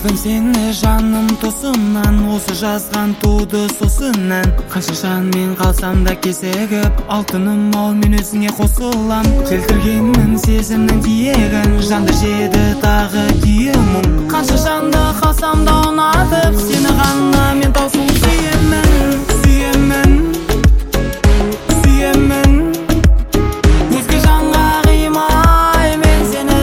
Көрдім сені жаным тосымнан, осы жазған туды сосыннан. Қанша жанмен қалсам да кесігіп, алтыным ау мен өзіңе қосылам. Келтіргенмін сезімнің тиегін, жанды жеді тағы күйемім. Қанша жанды қалсам да ұнатып, сені ғана мен таусыл сүйемін, сүйемін, сүйемін. Өзге жанға қимай мен сені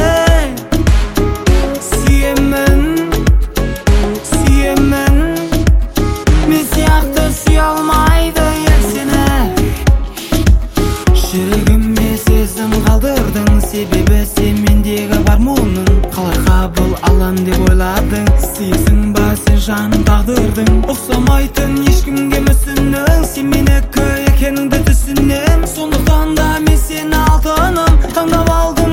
сүйемін, сүйемін. Мен сияқты сүйе алмайды ел сені. Жүрегіме сезім қалдырдың, себебі сен мендегі бар мұның. Қалай қабыл алам деп ойладың, сүйесің ба сен жаным тағдырдың. Ұқсамайтын ешкімге мүсінің, сен менікі екеніңді түсінем. Сондықтан да мен сені алтыным таңдап алдым.